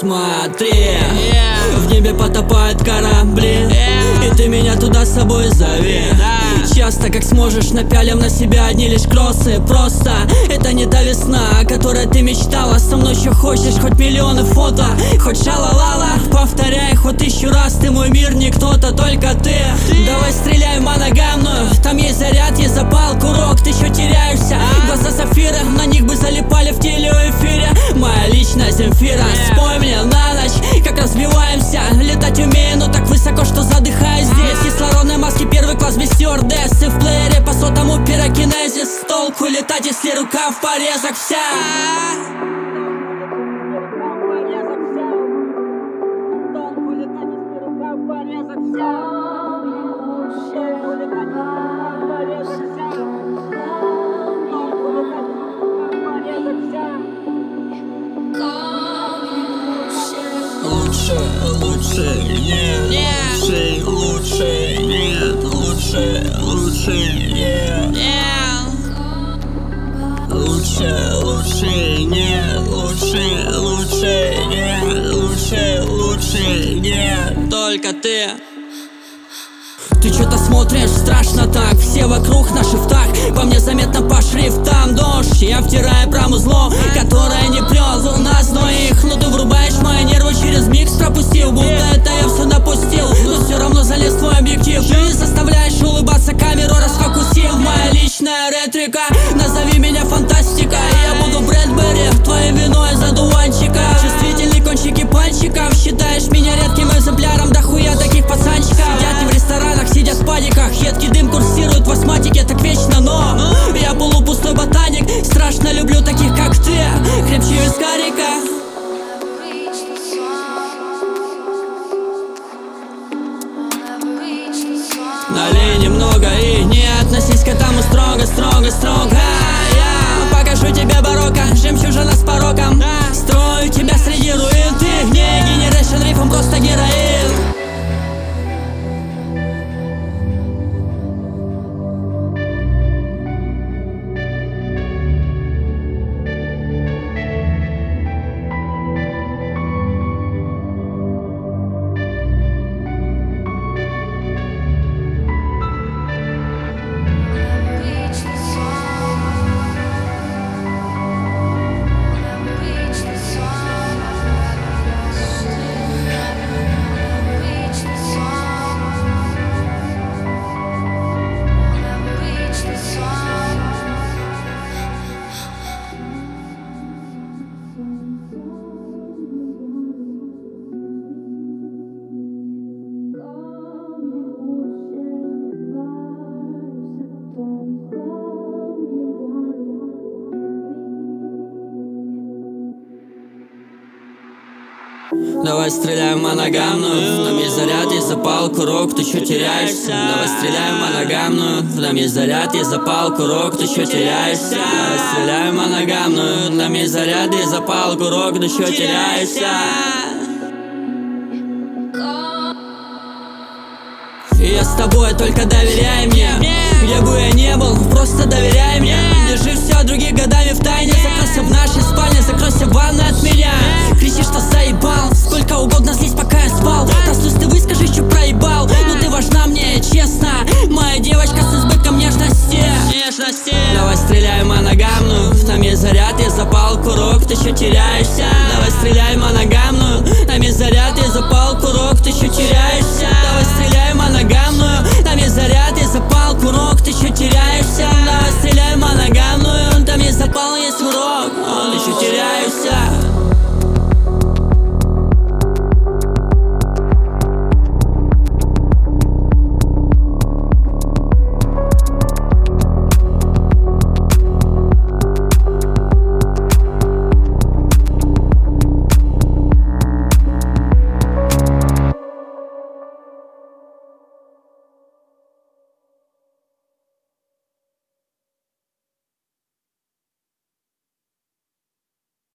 смотри, в небе потопают корабли, и ты меня туда с собой зови. Часто как сможешь напялим на себя одни лишь кроссы. Просто это не та весна, о которой ты мечтала. Со мной еще хочешь хоть миллионы фото, хоть шалалала. Повторяй хоть 1000 раз, ты мой мир, не кто-то, только ты. Давай стреляй в моногамную, там есть заряд, есть запал, курок, ты еще теряешься. Глаза сапфиры, на них бы залипали в телеэфире. Моя личная Земфира, спой мне на ночь, как разбиваемся. Летать умею, но так высоко, что задыхаюсь здесь. Кислородные маски, первый класс без стюардессы. В плеере по сотому пирокинезис. Толку летать, если рука в порезах вся. Лучше нет, лучше нет, лучше нет. Лучше нет, лучше нет. Только ты. Ты что-то смотришь страшно так, все вокруг на шифтах. По мне заметно по шрифтам дождь. Я втираю промузло, которое не прет у нас двоих. Но ты врубаешь мои нервы через микс, пропустил, будто это я все допустил. Но все равно залез в твой объектив. Ты заставляешь улыбаться, камеру расфокусил. Моя личная ретрика, назови меня фантастика. Я буду Брэдбери, твоей виной за дуванчика. Чувствительные кончики пальчиков, считаешь меня редким экземпляром. Да хуя таких пацанчиков. Сидят не в ресторанах, сидят в падиках. Едкий дым курсирует в астматике, так вечно, но я полупустой ботаник. Страшно люблю таких, как ты, крепче вискарика. Налей немного и не относись к этому строго. Покажу тебе барокко, жемчужина с пороком. Строю тебя среди руин, ты не генерейшн рифом, просто героин. Давай стреляем моногамную, там есть заряд, есть запал, курок, ты еще теряешься. Давай стреляем моногамную, там есть заряд, есть запал, курок, ты еще теряешься. Давай стреляем моногамную, там есть заряд, есть запал, курок, ты еще теряешься. И я с тобой, только доверяй мне. Где бы я не был, просто доверяй мне. Держи все других годами в тайне. Закройся в нашей спальне, закройся в ванной от меня. Кричи, что заебал, сколько угодно здесь, пока я спал. Проснусь, ты выскажи, что проебал. Но ты важна мне, честно. Моя девочка с избытком нежности. Давай стреляй моногамную, там есть заряд, есть запал, курок, ты еще теряешься. Давай стреляй моногамную, там есть заряд, есть запал, курок, ты еще теряешься. Давай стреляй моногамную, там есть заряд, есть запал, курок, ты еще теряешься. Давай стреляй моногамную, там есть запал, есть курок, ты еще теряешься.